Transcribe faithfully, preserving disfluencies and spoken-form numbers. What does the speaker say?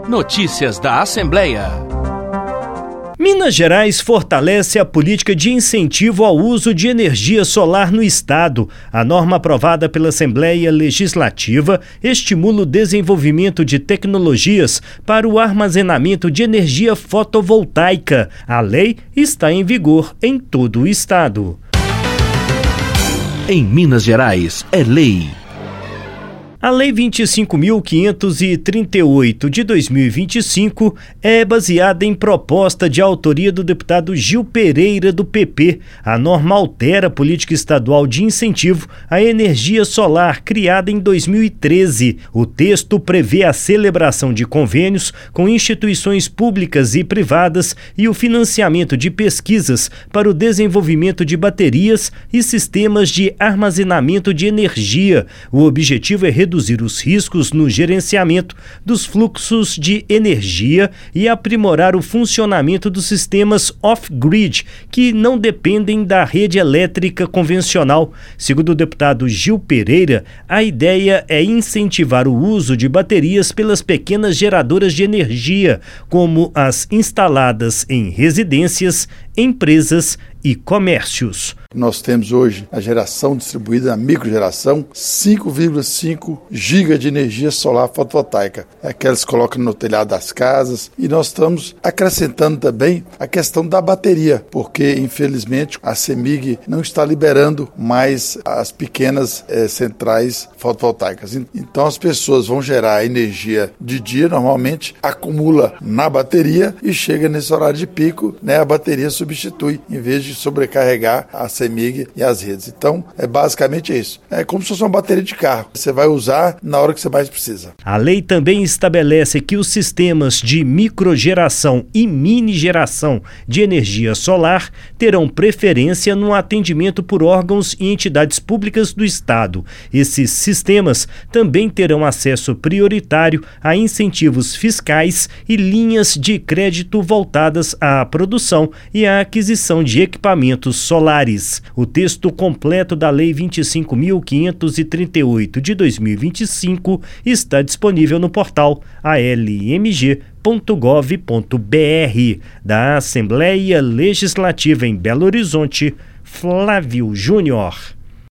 Notícias da Assembleia. Minas Gerais fortalece a política de incentivo ao uso de energia solar no estado. A norma aprovada pela Assembleia Legislativa estimula o desenvolvimento de tecnologias para o armazenamento de energia fotovoltaica. A lei está em vigor em todo o estado. Em Minas Gerais, é lei. A Lei vinte e cinco mil quinhentos e trinta e oito de dois mil e vinte e cinco é baseada em proposta de autoria do deputado Gil Pereira, do P P. A norma altera a política estadual de incentivo à energia solar criada em dois mil e treze. O texto prevê a celebração de convênios com instituições públicas e privadas e o financiamento de pesquisas para o desenvolvimento de baterias e sistemas de armazenamento de energia. O objetivo é reduzir reduzir os riscos no gerenciamento dos fluxos de energia e aprimorar o funcionamento dos sistemas off-grid, que não dependem da rede elétrica convencional. Segundo o deputado Gil Pereira, a ideia é incentivar o uso de baterias pelas pequenas geradoras de energia, como as instaladas em residências, empresas e comércios. Nós temos hoje a geração distribuída, a microgeração, cinco vírgula cinco gigas de energia solar fotovoltaica. É aquelas que colocam no telhado das casas. E nós estamos acrescentando também a questão da bateria, porque infelizmente a CEMIG não está liberando mais as pequenas eh, centrais fotovoltaicas. Então as pessoas vão gerar energia de dia, normalmente acumula na bateria e chega nesse horário de pico, né, a bateria substitui, em vez de sobrecarregar a CEMIG e as redes. Então, é basicamente isso. É como se fosse uma bateria de carro. Você vai usar na hora que você mais precisa. A lei também estabelece que os sistemas de microgeração e mini-geração de energia solar terão preferência no atendimento por órgãos e entidades públicas do Estado. Esses sistemas também terão acesso prioritário a incentivos fiscais e linhas de crédito voltadas à produção e à aquisição de equipamentos solares. O texto completo da Lei vinte e cinco mil quinhentos e trinta e oito de dois mil e vinte e cinco está disponível no portal a l m g ponto gov ponto b r. Da Assembleia Legislativa em Belo Horizonte, Flávio Júnior.